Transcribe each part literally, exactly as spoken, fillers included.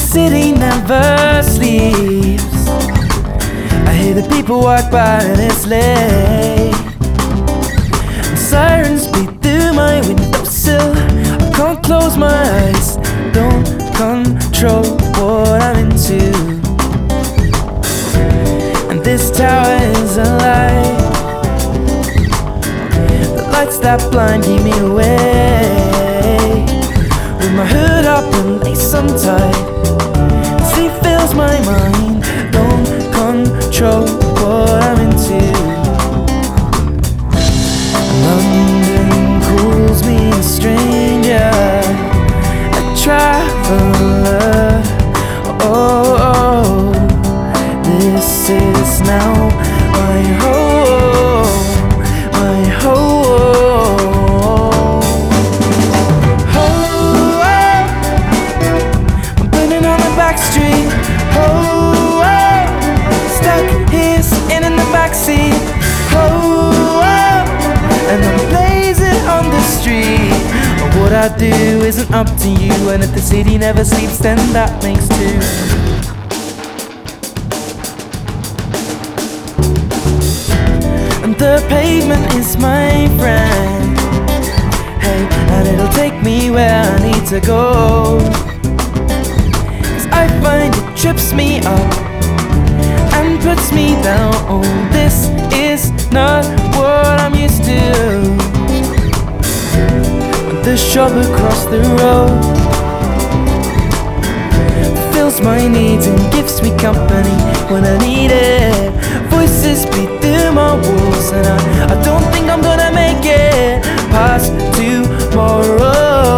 city never sleeps. I hear the people walk by and it's late. And sirens beat through my windowsill. I can't close my eyes, don't control what I'm into. And this tower is a lie. The lights that blind keep me away. With my hood up and lace untied, sleep fills my mind, don't control what I'm into. London calls me a stranger, a traveler. Oh, oh, this is now my home, my home. Oh, oh, I'm burning on the back street. Oh, oh, stuck here sitting in the backseat. Oh, oh, and I'm blazing on the street. What I do isn't up to you, and if the city never sleeps, then that makes two. And the pavement is my friend, hey, and it'll take me where I need to go. 'Cause I find it trips me up and puts me down. Oh, this is not what I'm used to. The shop across the road fills my needs and gives me company when I need it. Voices beat through my walls, and I, I don't think I'm gonna make it past tomorrow.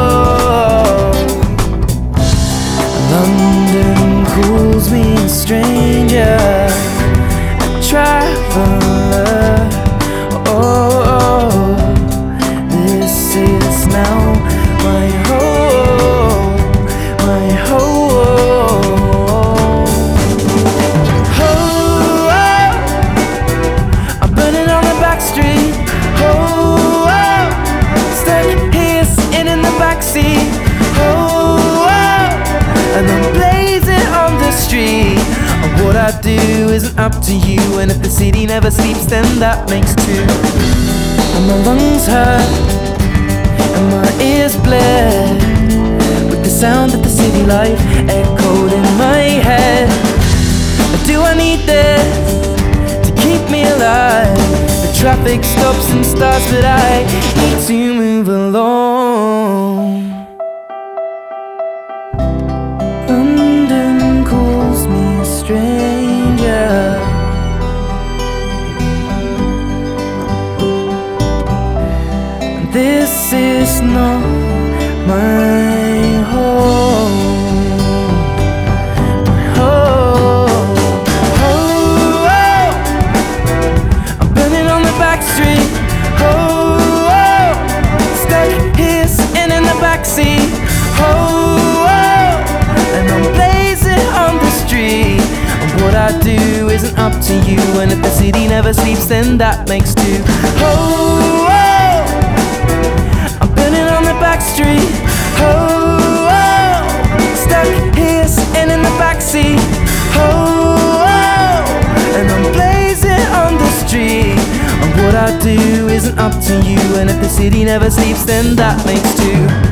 London calls me a stranger, a traveler. Oh, oh, this is now my home, my home. Oh, oh, I'm burning on the back street. Oh, oh, stuck here sitting in the backseat. Oh, oh, and I'm blazing on the street. What I do isn't up to you, and if the city never sleeps, then that makes two. And my lungs hurt and my ears bled with the sound of the city life echoed in my head. Do I need this to keep me alive? The traffic stops and starts, but I need to move along. London calls me a stranger. This is not my home, my home. Oh, oh, I'm burning on the back street. Oh, oh, stuck here sitting in the backseat. Oh, oh, and I'm blazing on the street. And what I do isn't up to you, and if the city never sleeps, then that makes two. Oh, oh, back street. Oh, oh, stuck here sitting in the backseat. Oh, oh, and I'm blazing on the street. And what I do isn't up to you, and if the city never sleeps, then that makes two.